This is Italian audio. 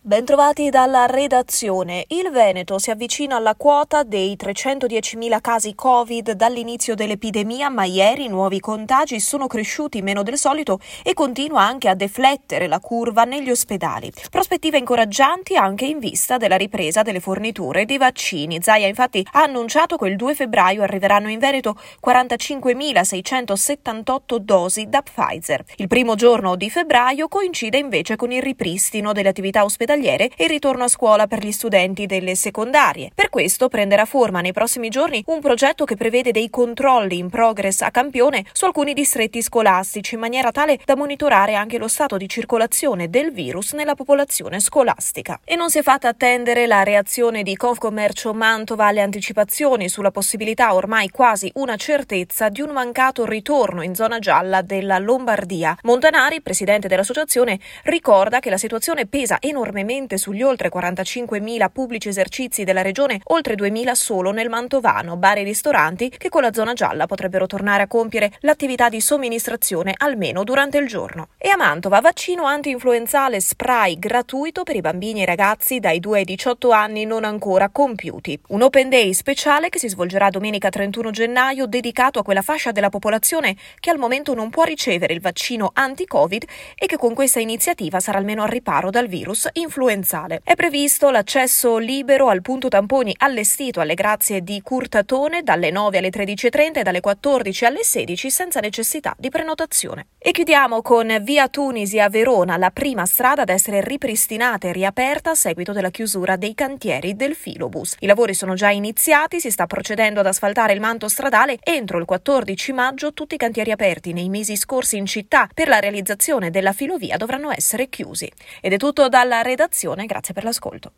Bentrovati dalla redazione. Il Veneto si avvicina alla quota dei 310.000 casi Covid dall'inizio dell'epidemia, ma ieri i nuovi contagi sono cresciuti meno del solito e continua anche a deflettere la curva negli ospedali. Prospettive incoraggianti anche in vista della ripresa delle forniture di vaccini. Zaia infatti ha annunciato che il 2 febbraio arriveranno in Veneto 45.678 dosi da Pfizer. Il primo giorno di febbraio coincide invece con il ripristino delle attività ospedaliere e il ritorno a scuola per gli studenti delle secondarie. Per questo prenderà forma nei prossimi giorni un progetto che prevede dei controlli in progress a campione su alcuni distretti scolastici, in maniera tale da monitorare anche lo stato di circolazione del virus nella popolazione scolastica. E non si è fatta attendere la reazione di Confcommercio Mantova alle anticipazioni sulla possibilità, ormai quasi una certezza, di un mancato ritorno in zona gialla della Lombardia. Montanari, presidente dell'associazione, ricorda che la situazione pesa enormemente sugli oltre 45.000 pubblici esercizi della regione, oltre 2.000 solo nel Mantovano, bar e ristoranti che con la zona gialla potrebbero tornare a compiere l'attività di somministrazione almeno durante il giorno. E a Mantova vaccino anti-influenzale spray gratuito per i bambini e i ragazzi dai 2 ai 18 anni non ancora compiuti. Un open day speciale che si svolgerà domenica 31 gennaio dedicato a quella fascia della popolazione che al momento non può ricevere il vaccino anti-Covid e che con questa iniziativa sarà almeno al riparo dal virus influenzale. È previsto l'accesso libero al punto tamponi allestito alle grazie di Curtatone dalle 9 alle 13.30 e dalle 14 alle 16 senza necessità di prenotazione. E chiudiamo con Via Tunisi a Verona, la prima strada ad essere ripristinata e riaperta a seguito della chiusura dei cantieri del filobus. I lavori sono già iniziati, si sta procedendo ad asfaltare il manto stradale. Entro il 14 maggio tutti i cantieri aperti nei mesi scorsi in città per la realizzazione della filovia dovranno essere chiusi. Ed è tutto dalla redazione, grazie per l'ascolto.